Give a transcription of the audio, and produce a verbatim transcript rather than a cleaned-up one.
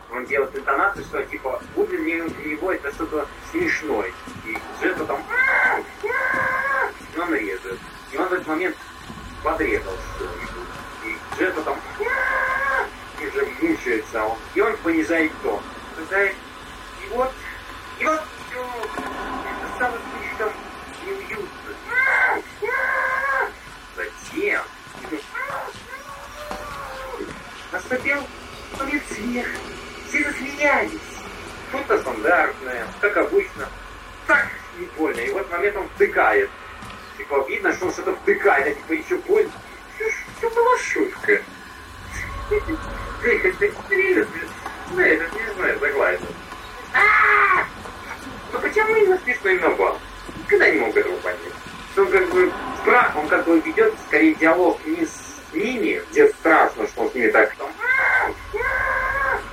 он делает интонацию, что типа Вуди для него это что-то смешное. И Джетта там и он режет. И он в этот момент подрезал что-нибудь. И Джетта там и уже мучается он. И он понижает тон. Понижает. И вот, и вот все. Это стало слишком неуютно. Затем наступил момент смеха. Все засмеялись. Что-то стандартное, как обычно. Так не больно. И в этот момент он втыкает. Типа видно, что он что-то втыкает, а типа еще больно. Что была шутка? Эй, как-то серьезно. Знаешь, это не знаю, заглавие. Ну почему именно смешной набал? Никогда не мог этого понять. Что он как бы страх, он как бы ведет скорее диалог